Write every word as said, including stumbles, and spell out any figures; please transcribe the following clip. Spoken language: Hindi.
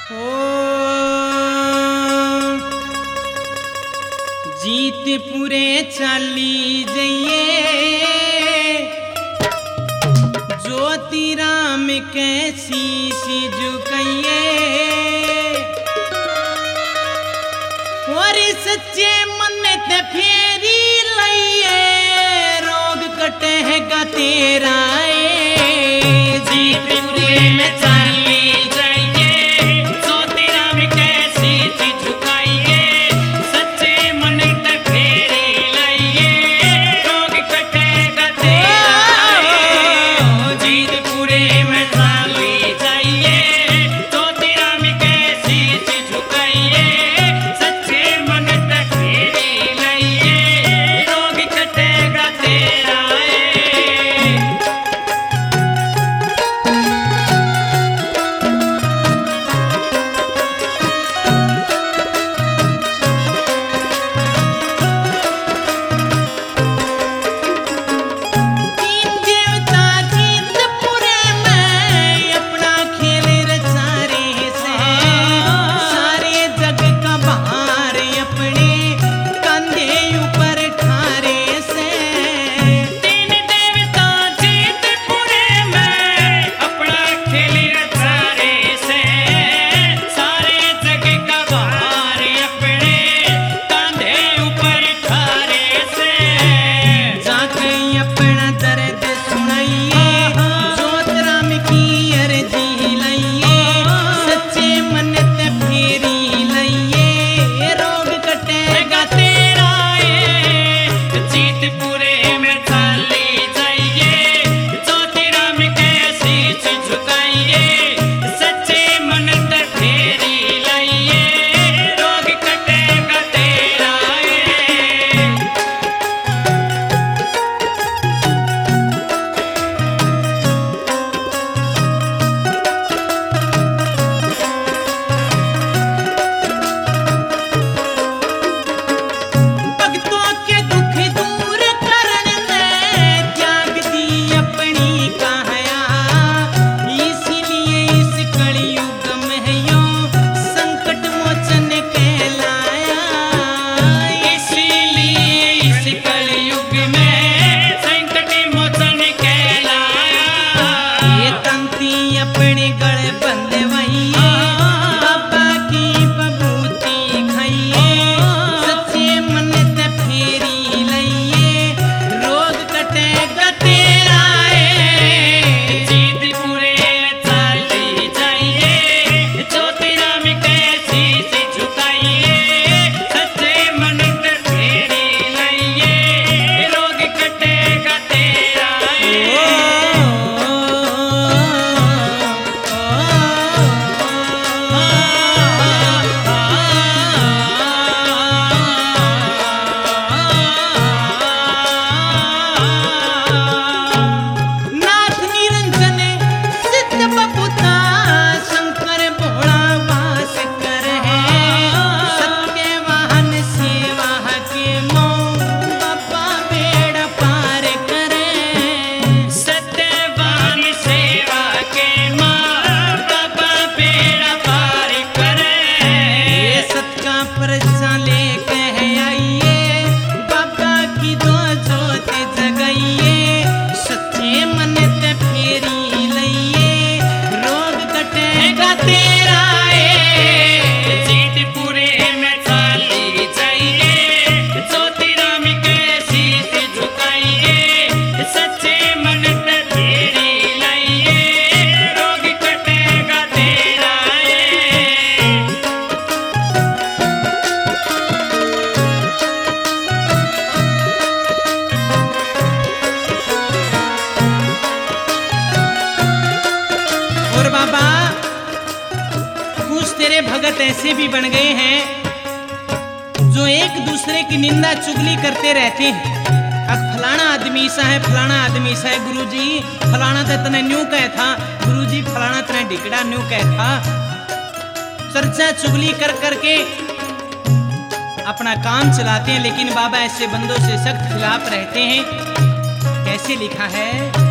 जीतपुरे चाली जइए ज्योति राम कैसी सी झुकइए और सच्चे मन ते फेरी लइए रोग कटेगा तेरा जीतपुरे में चाली भगत ऐसे भी बन गए हैं जो एक दूसरे की निंदा चुगली करते रहते हैं। अब फलाना आदमी सा है, फलाना आदमी सा है, गुरुजी फलाना तो तने न्यू कहे था, गुरुजी फलाना तने ढिकड़ा न्यू कहे था। चर्चा चुगली कर करके अपना काम चलाते हैं, लेकिन बाबा ऐसे बंदों से सख्त खिलाफ रहते हैं। कैसे लिखा है?